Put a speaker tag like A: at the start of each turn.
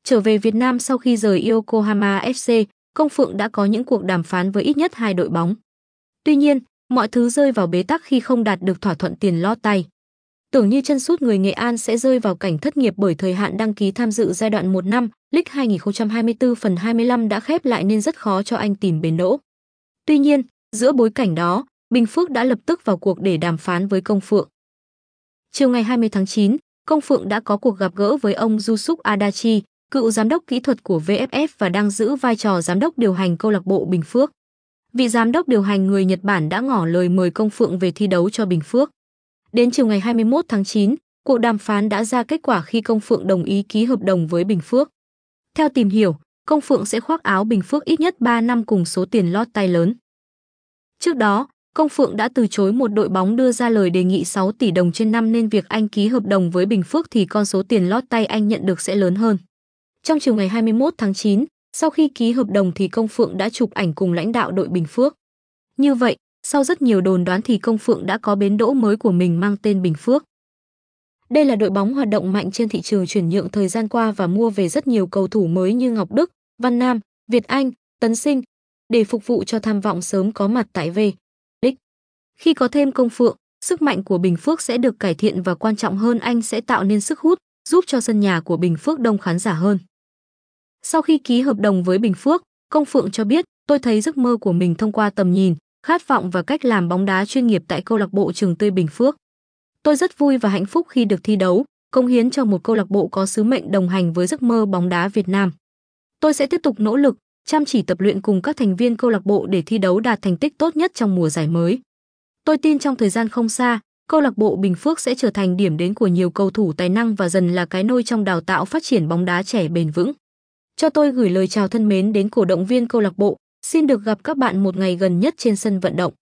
A: Trở về Việt Nam sau khi rời Yokohama FC, Công Phượng đã có những cuộc đàm phán với ít nhất 2 đội bóng. Tuy nhiên, mọi thứ rơi vào bế tắc khi không đạt được thỏa thuận tiền lót tay. Tưởng như chân sút người Nghệ An sẽ rơi vào cảnh thất nghiệp bởi thời hạn đăng ký tham dự giai đoạn 1 năm, League 2024 phần 25 đã khép lại nên rất khó cho anh tìm bến đỗ. Tuy nhiên, giữa bối cảnh đó, Bình Phước đã lập tức vào cuộc để đàm phán với Công Phượng. Chiều ngày 20 tháng 9, Công Phượng đã có cuộc gặp gỡ với ông Yusuf Adachi, cựu giám đốc kỹ thuật của VFF và đang giữ vai trò giám đốc điều hành câu lạc bộ Bình Phước. Vị giám đốc điều hành người Nhật Bản đã ngỏ lời mời Công Phượng về thi đấu cho Bình Phước. Đến chiều ngày 21 tháng 9, cuộc đàm phán đã ra kết quả khi Công Phượng đồng ý ký hợp đồng với Bình Phước. Theo tìm hiểu, Công Phượng sẽ khoác áo Bình Phước ít nhất 3 năm cùng số tiền lót tay lớn. Trước đó, Công Phượng đã từ chối một đội bóng đưa ra lời đề nghị 6 tỷ đồng trên năm nên việc anh ký hợp đồng với Bình Phước thì con số tiền lót tay anh nhận được sẽ lớn hơn. Trong chiều ngày 21 tháng 9, sau khi ký hợp đồng thì Công Phượng đã chụp ảnh cùng lãnh đạo đội Bình Phước. Như vậy, sau rất nhiều đồn đoán thì Công Phượng đã có bến đỗ mới của mình mang tên Bình Phước. Đây là đội bóng hoạt động mạnh trên thị trường chuyển nhượng thời gian qua và mua về rất nhiều cầu thủ mới như Ngọc Đức, Văn Nam, Việt Anh, Tấn Sinh để phục vụ cho tham vọng sớm có mặt tại V-League. Khi có thêm Công Phượng, sức mạnh của Bình Phước sẽ được cải thiện và quan trọng hơn anh sẽ tạo nên sức hút, giúp cho sân nhà của Bình Phước đông khán giả hơn. Sau khi ký hợp đồng với Bình Phước, Công Phượng cho biết, tôi thấy giấc mơ của mình thông qua tầm nhìn, khát vọng và cách làm bóng đá chuyên nghiệp tại câu lạc bộ Trường Tươi Bình Phước. Tôi rất vui và hạnh phúc khi được thi đấu, cống hiến cho một câu lạc bộ có sứ mệnh đồng hành với giấc mơ bóng đá Việt Nam. Tôi sẽ tiếp tục nỗ lực, chăm chỉ tập luyện cùng các thành viên câu lạc bộ để thi đấu đạt thành tích tốt nhất trong mùa giải mới. Tôi tin trong thời gian không xa, câu lạc bộ Bình Phước sẽ trở thành điểm đến của nhiều cầu thủ tài năng và dần là cái nôi trong đào tạo phát triển bóng đá trẻ bền vững. Cho tôi gửi lời chào thân mến đến cổ động viên câu lạc bộ, xin được gặp các bạn một ngày gần nhất trên sân vận động.